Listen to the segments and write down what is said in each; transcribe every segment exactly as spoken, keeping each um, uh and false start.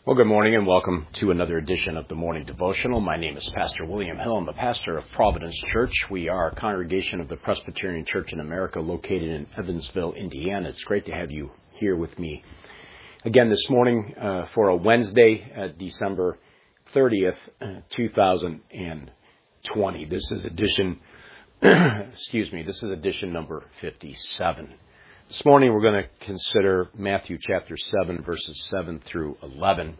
Well, good morning and welcome to another edition of the Morning Devotional. My name is Pastor William Hill. I'm the pastor of Providence Church. We are a congregation of the Presbyterian Church in America located in Evansville, Indiana. It's great to have you here with me again this morning uh, for a Wednesday, uh, December thirtieth, two thousand twenty. This is edition, excuse me, this is edition number fifty-seven. This morning we're going to consider Matthew chapter seven, verses seven through eleven.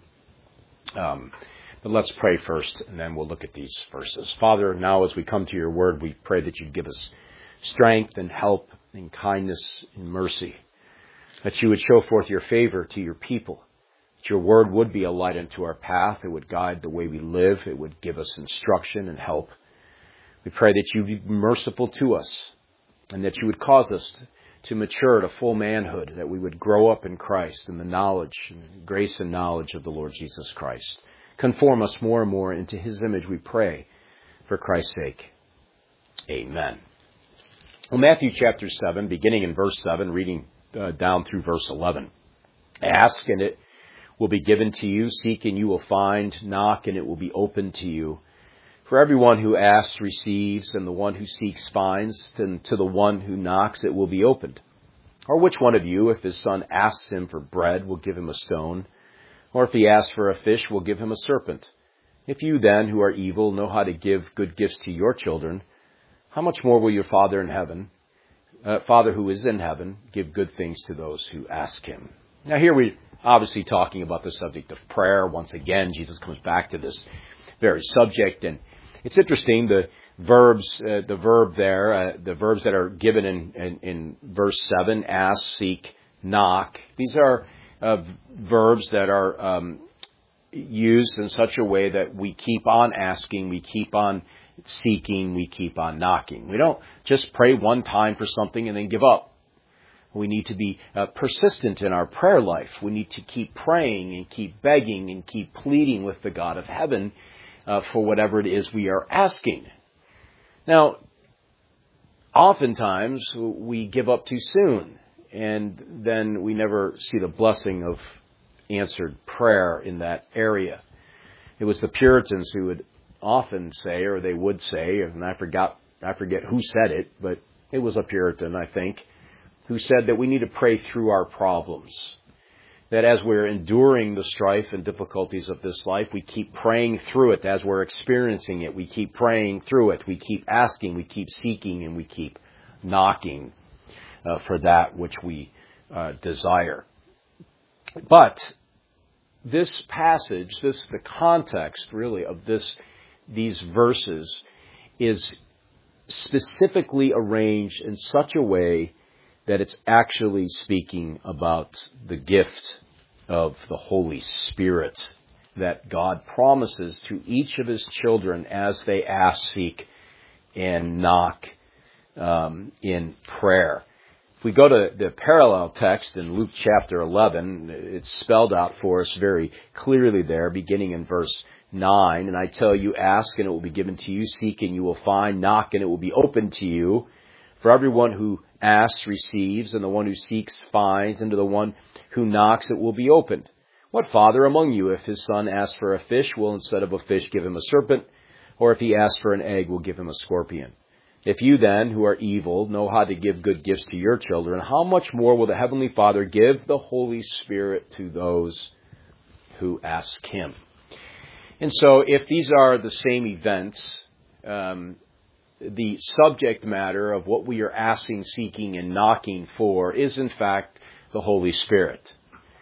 Um, but let's pray first, and then we'll look at these verses. Father, now as we come to your word, we pray that you'd give us strength and help and kindness and mercy, that you would show forth your favor to your people, that your word would be a light unto our path. It would guide the way we live. It would give us instruction and help. We pray that you be merciful to us, and that you would cause us to to mature to full manhood, that we would grow up in Christ in the knowledge, and grace and knowledge of the Lord Jesus Christ. Conform us more and more into his image, we pray, for Christ's sake. Amen. Well, Matthew chapter seven, beginning in verse seven, reading uh, down through verse eleven. Ask, and it will be given to you. Seek, and you will find. Knock, and it will be opened to you. For everyone who asks receives, and the one who seeks finds, and to the one who knocks it will be opened. Or which one of you, if his son asks him for bread, will give him a stone? Or if he asks for a fish, will give him a serpent? If you then, who are evil, know how to give good gifts to your children, how much more will your Father in heaven, uh, Father who is in heaven, give good things to those who ask him? Now here we're obviously talking about the subject of prayer. Once again, Jesus comes back to this very subject, and it's interesting, the verbs, uh, the verb there, uh, the verbs that are given in, in, in verse seven, ask, seek, knock. These are uh, verbs that are um, used in such a way that we keep on asking, we keep on seeking, we keep on knocking. We don't just pray one time for something and then give up. We need to be uh, persistent in our prayer life. We need to keep praying and keep begging and keep pleading with the God of heaven Uh, for whatever it is we are asking. Now, oftentimes we give up too soon, and then we never see the blessing of answered prayer in that area. It was the Puritans who would often say, or they would say, and I forgot, I forget who said it, but it was a Puritan, I think, who said that we need to pray through our problems. That as we're enduring the strife and difficulties of this life, we keep praying through it. As we're experiencing it, we keep praying through it. We keep asking, we keep seeking, and we keep knocking uh, for that which we uh, desire. But this passage, this the context really of this these verses is specifically arranged in such a way that it's actually speaking about the gift of the Holy Spirit that God promises to each of his children as they ask, seek, and knock um, in prayer. If we go to the parallel text in Luke chapter eleven, it's spelled out for us very clearly there, beginning in verse nine. And I tell you, ask, and it will be given to you. Seek, and you will find. Knock, and it will be opened to you. For everyone who asks receives, and the one who seeks finds, and to the one who knocks it will be opened. What father among you, if his son asks for a fish, will instead of a fish give him a serpent? Or if he asks for an egg, will give him a scorpion? If you then, who are evil, know how to give good gifts to your children, how much more will the Heavenly Father give the Holy Spirit to those who ask him? And so if these are the same events, um, the subject matter of what we are asking, seeking, and knocking for is, in fact, the Holy Spirit.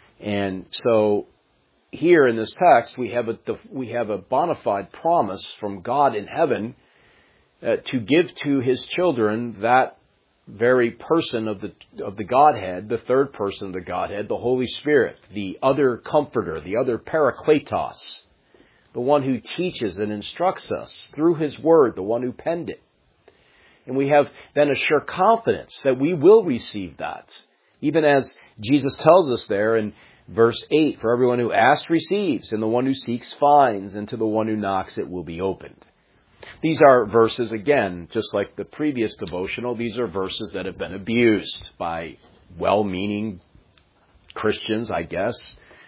And so here in this text, we have a, we have a bona fide promise from God in heaven uh, to give to his children that very person of the of the Godhead, the third person of the Godhead, the Holy Spirit, the other comforter, the other parakletos, the one who teaches and instructs us through his word, the one who penned it. And we have then a sure confidence that we will receive that. Even as Jesus tells us there in verse eight, for everyone who asks receives, and the one who seeks finds, and to the one who knocks it will be opened. These are verses, again, just like the previous devotional, these are verses that have been abused by well-meaning Christians, I guess,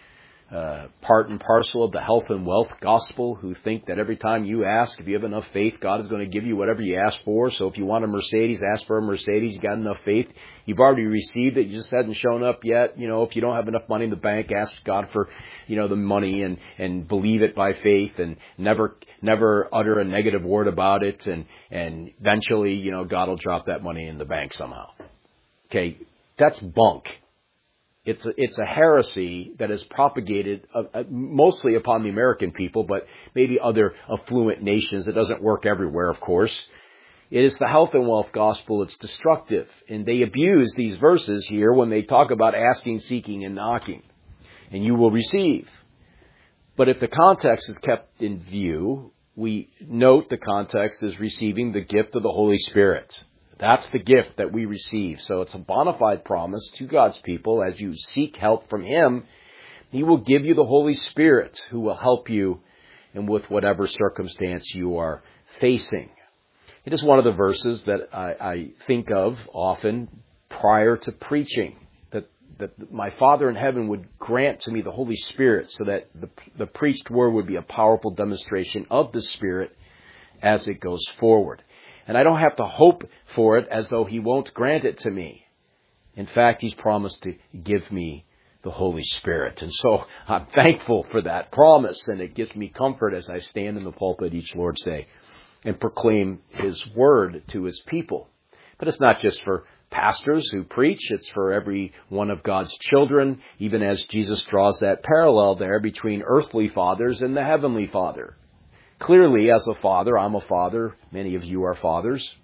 uh, part and parcel of the health and wealth gospel, who think that every time you ask, if you have enough faith, God is going to give you whatever you ask for. So if you want a Mercedes, ask for a Mercedes. You got enough faith. You've already received it. You just hadn't shown up yet. You know, if you don't have enough money in the bank, ask God for, you know, the money and, and believe it by faith and never, never utter a negative word about it. And, and eventually, you know, God will drop that money in the bank somehow. Okay. That's bunk. It's a, it's a heresy that is propagated uh, uh, mostly upon the American people, but maybe other affluent nations. It doesn't work everywhere, of course. It is the health and wealth gospel. It's destructive. And they abuse these verses here when they talk about asking, seeking, and knocking. And you will receive. But if the context is kept in view, we note the context is receiving the gift of the Holy Spirit. That's the gift that we receive. So it's a bona fide promise to God's people. As you seek help from Him, He will give you the Holy Spirit who will help you and with whatever circumstance you are facing. It is one of the verses that I, I think of often prior to preaching, that, that my Father in heaven would grant to me the Holy Spirit so that the, the preached word would be a powerful demonstration of the Spirit as it goes forward. And I don't have to hope for it as though He won't grant it to me. In fact, He's promised to give me the Holy Spirit. And so I'm thankful for that promise, and it gives me comfort as I stand in the pulpit each Lord's Day and proclaim His word to His people. But it's not just for pastors who preach. It's for every one of God's children, even as Jesus draws that parallel there between earthly fathers and the heavenly Father. Clearly, as a father, I'm a father. Many of you are fathers.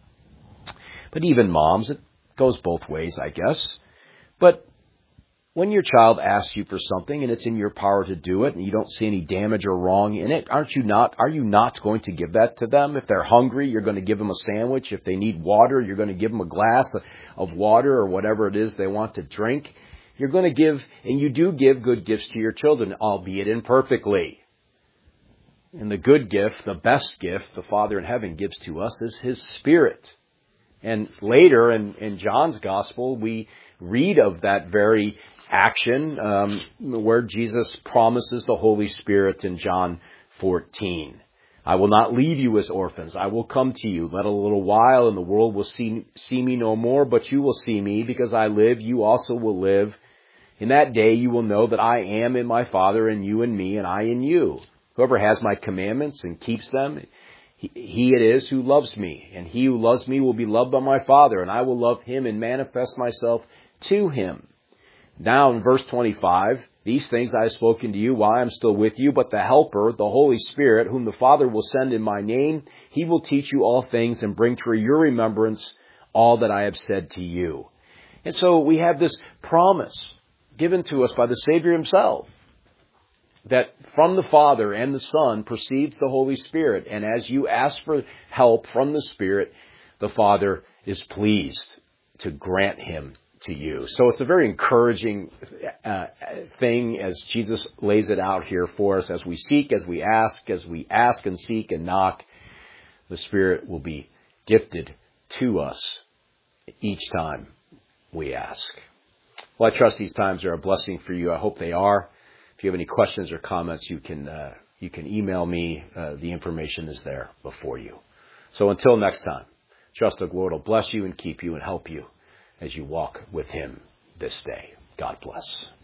But even moms, it goes both ways, I guess. But when your child asks you for something and it's in your power to do it and you don't see any damage or wrong in it, aren't you not, are you not going to give that to them? If they're hungry, you're going to give them a sandwich. If they need water, you're going to give them a glass of water or whatever it is they want to drink. You're going to give, and you do give good gifts to your children, albeit imperfectly. And the good gift, the best gift the Father in heaven gives to us is His Spirit. And later in, in John's Gospel, we read of that very action um, where Jesus promises the Holy Spirit in John fourteen. I will not leave you as orphans. I will come to you. Let a little while and the world will see, see me no more, but you will see me because I live. You also will live. In that day you will know that I am in my Father and you in me and I in you. Whoever has my commandments and keeps them, he, he it is who loves me. And he who loves me will be loved by my Father, and I will love him and manifest myself to him. Now in verse twenty-five, these things I have spoken to you while I am still with you, but the Helper, the Holy Spirit, whom the Father will send in my name, He will teach you all things and bring to your remembrance all that I have said to you. And so we have this promise given to us by the Savior Himself, that from the Father and the Son proceeds the Holy Spirit. And as you ask for help from the Spirit, the Father is pleased to grant Him to you. So it's a very encouraging uh, thing as Jesus lays it out here for us. As we seek, as we ask, as we ask and seek and knock, the Spirit will be gifted to us each time we ask. Well, I trust these times are a blessing for you. I hope they are. If you have any questions or comments, you can uh, you can email me. Uh, the information is there before you. So until next time, trust the Lord will bless you and keep you and help you as you walk with Him this day. God bless.